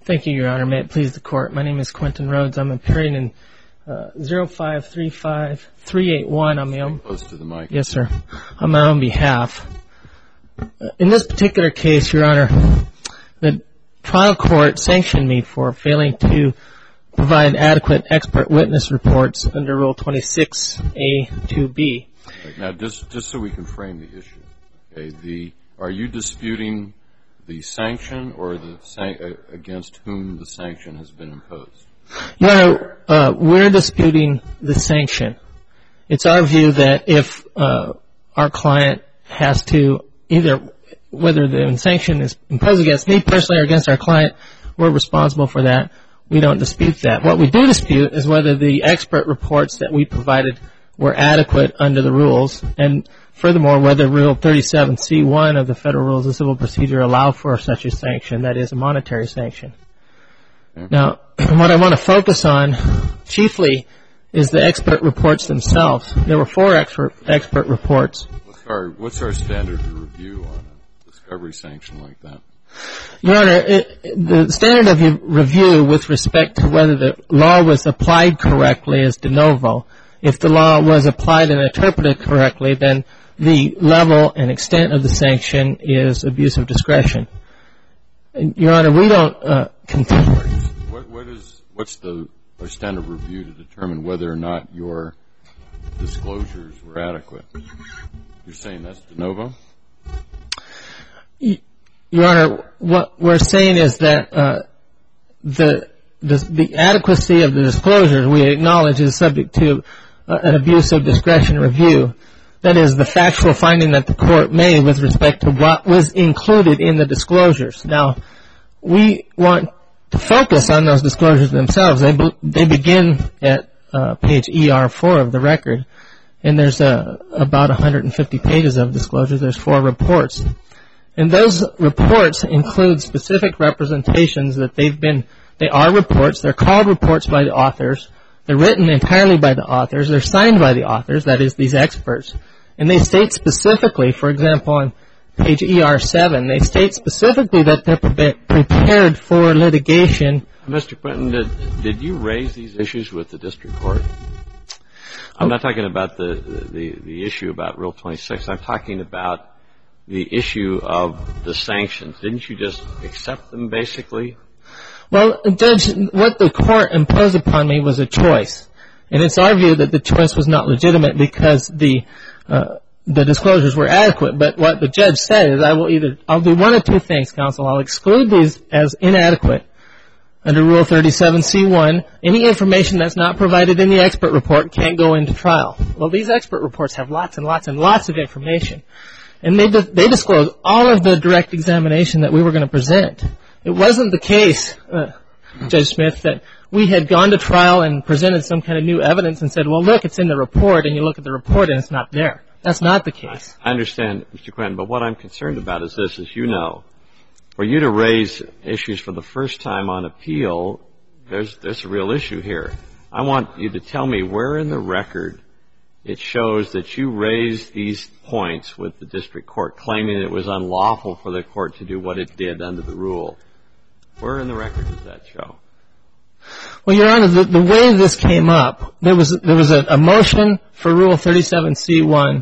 Thank you, Your Honor. May it please the Court. My name is Quentin Rhodes. I'm appearing in 0535381 on my own. Close to the mic. Yes, sir. On my own behalf. In this particular case, Your Honor, the trial court sanctioned me for failing to provide adequate expert witness reports under Rule 26A-2B. Right. Now, just so we can frame the issue, okay, are you disputing the sanction or against whom the sanction has been imposed? Your Honor, we're disputing the sanction. It's our view that if our client has to whether the sanction is imposed against me personally or against our client, we're responsible for that. We don't dispute that. What we do dispute is whether the expert reports that we provided were adequate under the rules, and furthermore, whether Rule 37C1 of the Federal Rules of Civil Procedure allow for such a sanction, that is, a monetary sanction. Okay. Now, what I want to focus on chiefly is the expert reports themselves. There were 4 expert reports. What's our standard of review on a discovery sanction like that? Your Honor, the standard of review with respect to whether the law was applied correctly is de novo. If the law was applied and interpreted correctly, then the level and extent of the sanction is abuse of discretion. Your Honor, we don't contend. What's our standard of review to determine whether or not your disclosures were adequate? You're saying that's de novo? Your Honor, what we're saying is that the adequacy of the disclosures we acknowledge is subject to an abuse of discretion review. That is, the factual finding that the court made with respect to what was included in the disclosures. Now, we want to focus on those disclosures themselves. They begin at page ER4 of the record, and there's about 150 pages of disclosures. There's 4 reports. And those reports include specific representations that they are reports. They're called reports by the authors. They're written entirely by the authors. They're signed by the authors, that is, these experts. And they state specifically, for example, on page ER7, they state specifically that they're prepared for litigation. Mr. Quentin, did you raise these issues with the district court? I'm not talking about the issue about Rule 26. I'm talking about the issue of the sanctions. Didn't you just accept them, basically? Well, Judge, what the court imposed upon me was a choice. And it's our view that the choice was not legitimate because the disclosures were adequate. But what the judge said is I'll do one of 2 things, counsel. I'll exclude these as inadequate under Rule 37C1. Any information that's not provided in the expert report can't go into trial. Well, these expert reports have lots and lots and lots of information. And they disclose all of the direct examination that we were going to present. It wasn't the case, Judge Smith, that we had gone to trial and presented some kind of new evidence and said, well, look, it's in the report, and you look at the report and it's not there. That's not the case. I understand, Mr. Quentin, but what I'm concerned about is this, as you know. For you to raise issues for the first time on appeal, there's a real issue here. I want you to tell me where in the record it shows that you raised these points with the district court, claiming it was unlawful for the court to do what it did under the rule. Where in the record does that show? Well, Your Honor, the way this came up, there was a motion for Rule 37C1.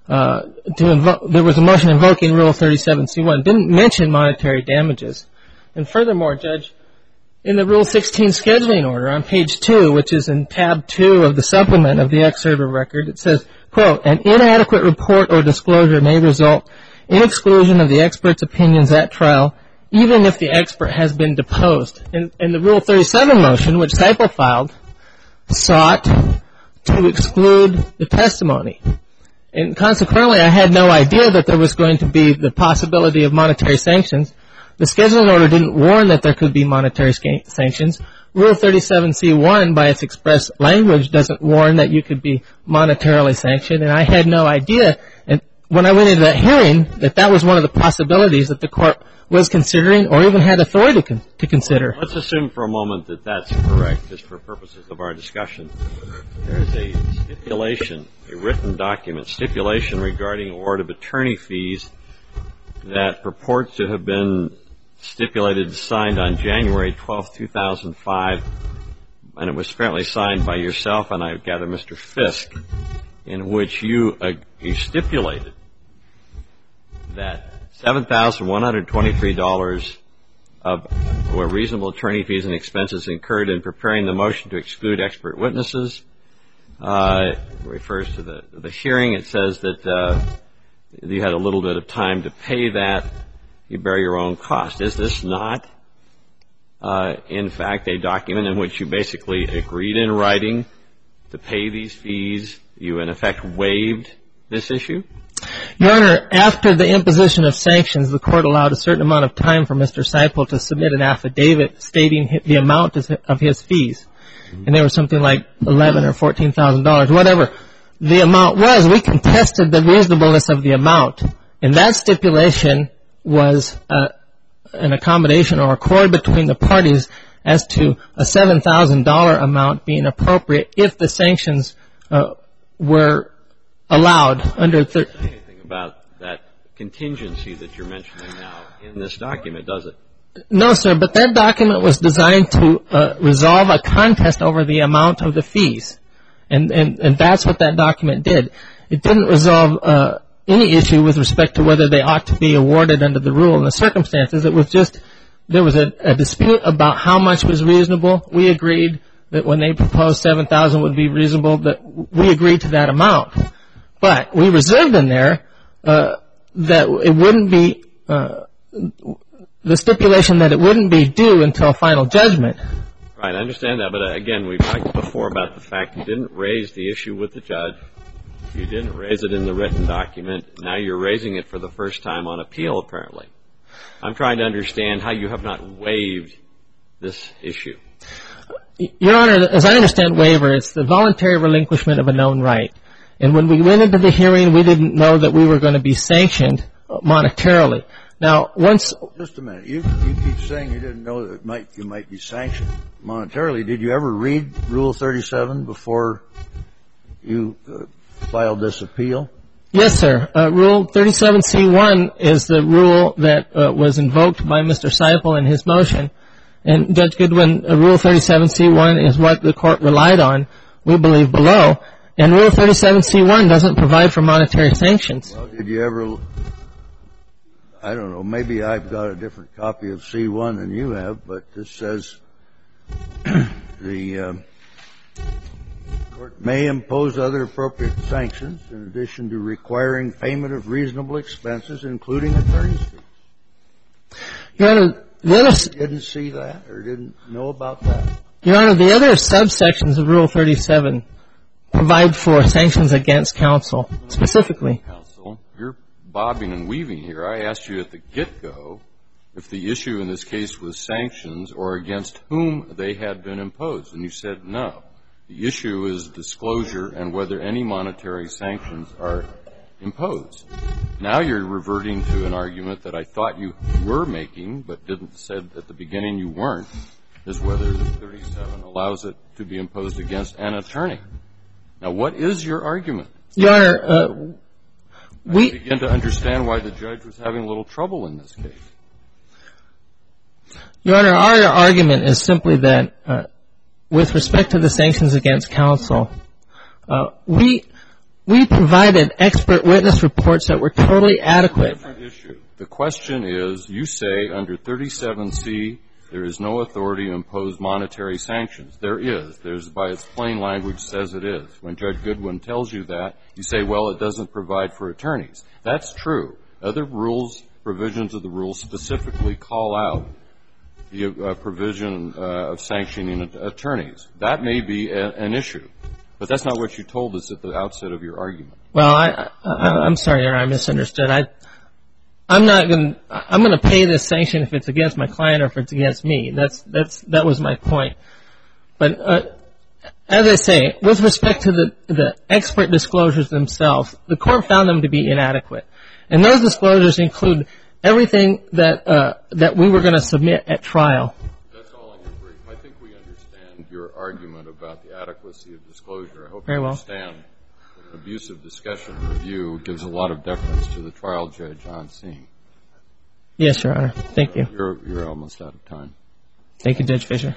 There was a motion invoking Rule 37C1. It didn't mention monetary damages. And furthermore, Judge, in the Rule 16 scheduling order on page 2, which is in tab 2 of the supplement of the excerpt of record, it says, quote, an inadequate report or disclosure may result in exclusion of the expert's opinions at trial, even if the expert has been deposed. And the Rule 37 motion, which Sipel filed, sought to exclude the testimony. And consequently, I had no idea that there was going to be the possibility of monetary sanctions. The scheduling order didn't warn that there could be monetary sanctions. Rule 37C1, by its express language, doesn't warn that you could be monetarily sanctioned. And I had no idea, and when I went into that hearing, that was one of the possibilities that the court was considering or even had authority to consider. Let's assume for a moment that that's correct, just for purposes of our discussion. There's a stipulation, a written document, stipulation regarding award of attorney fees that purports to have been stipulated and signed on January 12, 2005, and it was apparently signed by yourself and I gather Mr. Fisk, in which you stipulated that $7,123 were reasonable attorney fees and expenses incurred in preparing the motion to exclude expert witnesses. It refers to the hearing. It says that you had a little bit of time to pay that. You bear your own cost. Is this not, in fact, a document in which you basically agreed in writing to pay these fees? You, in effect, waived this issue? Your Honor, after the imposition of sanctions, the court allowed a certain amount of time for Mr. Seipel to submit an affidavit stating the amount of his fees. And there was something like $11,000 or $14,000, whatever the amount was. We contested the reasonableness of the amount. And that stipulation was an accommodation or accord between the parties as to a $7,000 amount being appropriate if the sanctions were allowed under anything about that contingency that you're mentioning now in this document, does it? No, sir, but that document was designed to resolve a contest over the amount of the fees. And that's what that document did. It didn't resolve any issue with respect to whether they ought to be awarded under the rule and the circumstances. It was just there was a dispute about how much was reasonable. We agreed that when they proposed $7,000 would be reasonable, that we agreed to that amount. But we reserved in there that it wouldn't be the stipulation that it wouldn't be due until final judgment. Right, I understand that. But again, we've talked before about the fact you didn't raise the issue with the judge. You didn't raise it in the written document. Now you're raising it for the first time on appeal, apparently. I'm trying to understand how you have not waived this issue. Your Honor, as I understand waiver, it's the voluntary relinquishment of a known right. And when we went into the hearing, we didn't know that we were going to be sanctioned monetarily. Now, once... Just a minute. You keep saying you didn't know that you might be sanctioned monetarily. Did you ever read Rule 37 before you filed this appeal? Yes, sir. Rule 37C1 is the rule that was invoked by Mr. Seipel in his motion. And Judge Goodwin, Rule 37C1 is what the court relied on, we believe, below. And Rule 37C1 doesn't provide for monetary sanctions. Well, did you ever, I don't know, maybe I've got a different copy of C1 than you have, but this says the court may impose other appropriate sanctions in addition to requiring payment of reasonable expenses, including attorney's fees. Your Honor, the other... You didn't see that or didn't know about that? Your Honor, the other subsections of Rule 37 provide for sanctions against counsel, specifically. Counsel, you're bobbing and weaving here. I asked you at the get-go if the issue in this case was sanctions or against whom they had been imposed, and you said no. The issue is disclosure and whether any monetary sanctions are imposed. Now you're reverting to an argument that I thought you were making but didn't said at the beginning you weren't, is whether the 37 allows it to be imposed against an attorney. Now, what is your argument? Your Honor, I begin to understand why the judge was having a little trouble in this case. Your Honor, our argument is simply that with respect to the sanctions against counsel, we provided expert witness reports that were totally adequate. Different issue. The question is, you say under 37C there is no authority to impose monetary sanctions. There is. There's, by its plain language, says it is. When Judge Goodwin tells you that, you say, well, it doesn't provide for attorneys. That's true. Other rules, provisions of the rules specifically call out the provision of sanctioning attorneys. That may be an issue. But that's not what you told us at the outset of your argument. Well, I'm sorry, Your Honor, I misunderstood. I'm going to pay this sanction if it's against my client or if it's against me. That was my point. But as I say, with respect to the expert disclosures themselves, the court found them to be inadequate. And those disclosures include everything that we were going to submit at trial. That's all in your brief. I think we understand your argument about the adequacy of disclosure. I hope Very you well. understand that an abusive discussion review gives a lot of deference to the trial judge on scene. Yes, Your Honor. Thank you. You're almost out of time. Thank you, Judge Fisher.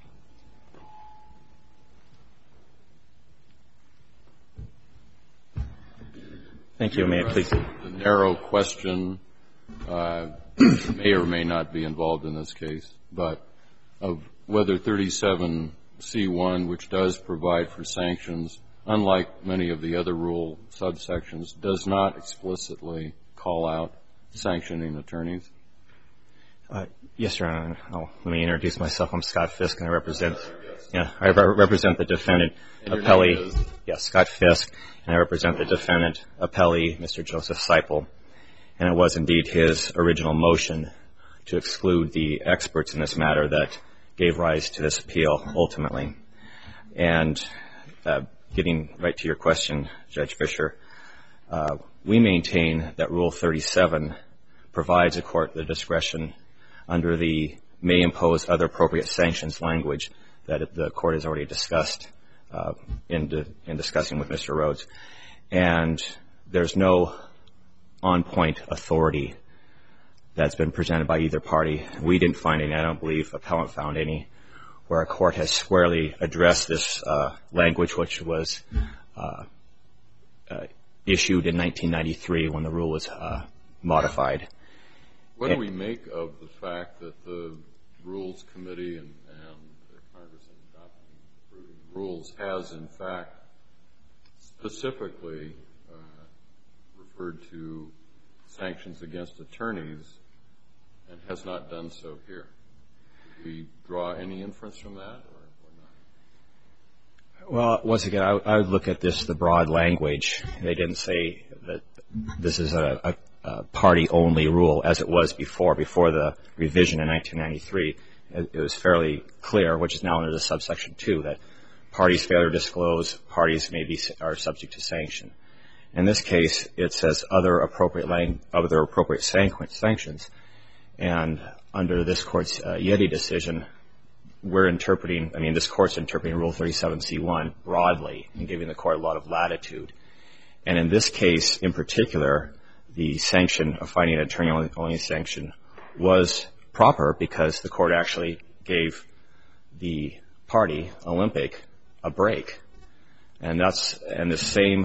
Thank you. May it please. The narrow question may or may not be involved in this case, but of whether 37C1, which does provide for sanctions, unlike many of the other rule subsections, does not explicitly call out sanctioning attorneys? Yes, Your Honor. Let me introduce myself. I'm Scott Fisk, and I represent the defendant appellee. Yes, Scott Fisk, and I represent the defendant appellee, Mr. Joseph Seipel. And it was indeed his original motion to exclude the experts in this matter that gave rise to this appeal ultimately. And getting right to your question, Judge Fisher, we maintain that Rule 37 provides a court the discretion under the may impose other appropriate sanctions language that the court has already discussed in discussing with Mr. Rhodes. And there's no on-point authority that's been presented by either party. We didn't find any. I don't believe appellant found any where a court has squarely addressed this language, which was issued in 1993 when the rule was modified. What do we make of the fact that the Rules Committee and the Congress in adopting approving rules has, in fact, specifically referred to sanctions against attorneys and has not done so here? Do we draw any inference from that or not? Well, once again, I would look at the broad language. They didn't say that this is a party-only rule as it was before the revision in 1993. It was fairly clear, which is now under the subsection 2, that parties fail to disclose, parties are subject to sanction. In this case, it says other appropriate sanctions. And under this court's Yeti decision, this court's interpreting Rule 37C1 broadly and giving the court a lot of latitude. And in this case, in particular, the sanction of finding an attorney-only sanction was proper because the court actually gave the party, Olympic, a break. And the same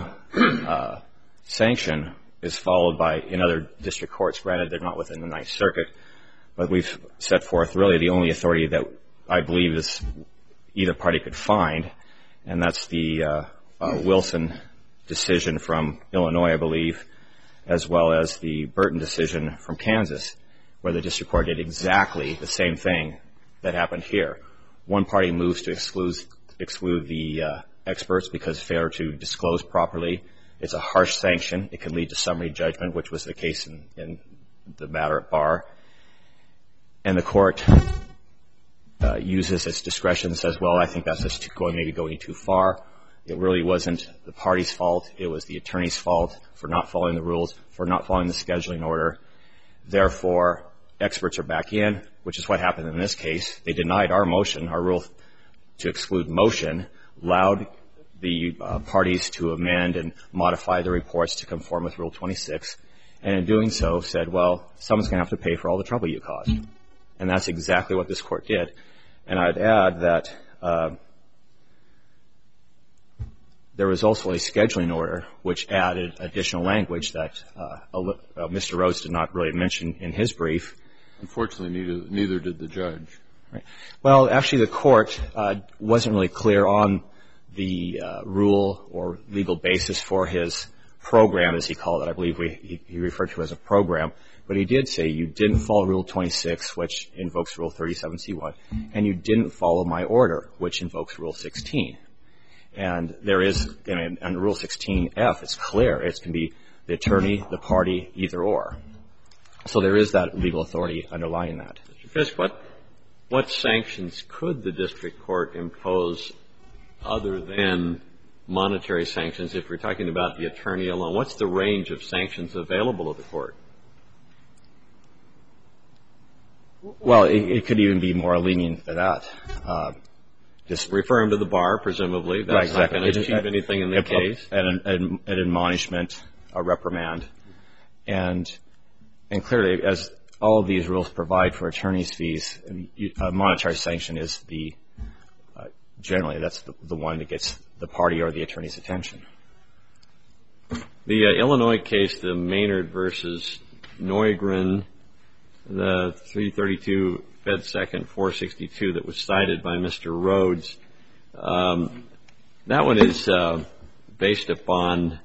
sanction is followed by in other district courts. Granted, they're not within the Ninth Circuit, but we've set forth really the only authority that I believe is either party could find, and that's the Wilson decision from Illinois, I believe, as well as the Burton decision from Kansas, where the district court did exactly the same thing that happened here. One party moves to exclude the experts because failure to disclose properly. It's a harsh sanction. It can lead to summary judgment, which was the case in the matter at bar. And the court uses its discretion and says, well, I think that's just maybe going too far. It really wasn't the party's fault. It was the attorney's fault for not following the rules, for not following the scheduling order. Therefore, experts are back in, which is what happened in this case. They denied our motion, our rule to exclude motion, allowed the parties to amend and modify the reports to conform with Rule 26, and in doing so said, well, someone's going to have to pay for all the trouble you caused. And that's exactly what this court did. And I'd add that there was also a scheduling order which added additional language that Mr. Rhodes did not really mention in his brief. Unfortunately, neither did the judge. Right. Well, actually, the court wasn't really clear on the rule or legal basis for his program, as he called it. I believe he referred to it as a program. But he did say you didn't follow Rule 26, which invokes Rule 37C1, and you didn't follow my order, which invokes Rule 16. And there is, under Rule 16F, it's clear. It can be the attorney, the party, either or. So there is that legal authority underlying that. Mr. Fisk, what sanctions could the district court impose other than monetary sanctions if we're talking about the attorney alone? What's the range of sanctions available to the court? Well, it could even be more lenient than that. Just refer him to the bar, presumably. That's not going to achieve anything in the case. An admonishment, a reprimand. And clearly, as all of these rules provide for attorney's fees. A monetary sanction is generally that's the one that gets the party or the attorney's attention. The Illinois case, the Maynard versus Neugren, the 332 Fed Second 462 that was cited by Mr. Rhodes, that one is based upon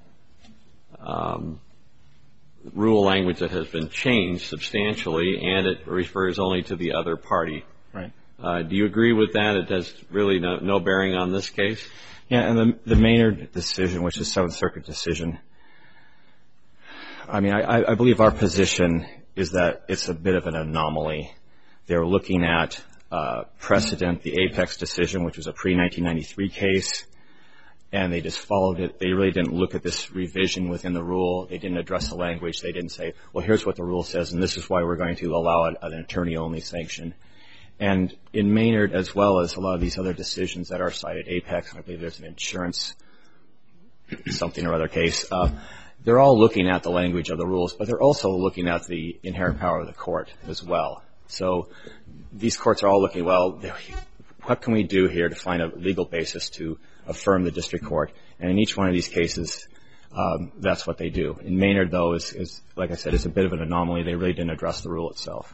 rule language that has been changed substantially, and it refers only to the other party. Right. Do you agree with that? It has really no bearing on this case? Yeah, and the Maynard decision, which is Seventh Circuit decision, I mean, I believe our position is that it's a bit of an anomaly. They're looking at precedent, the Apex decision, which was a pre-1993 case, and they just followed it. They really didn't look at this revision within the rule. They didn't address the language. They didn't say, well, here's what the rule says, and this is why we're going to allow an attorney-only sanction. And in Maynard, as well as a lot of these other decisions that are cited, Apex, I believe there's an insurance something or other case, they're all looking at the language of the rules, but they're also looking at the inherent power of the court as well. So these courts are all looking, well, what can we do here to find a legal basis to affirm the district court? And in each one of these cases, that's what they do. In Maynard, though, is like I said, it's a bit of an anomaly. They really didn't address the rule itself.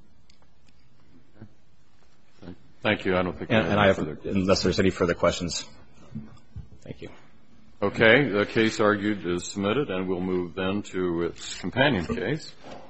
Thank you. I don't think unless there's any further questions. Thank you. Okay. The case argued is submitted, and we'll move then to its companion case.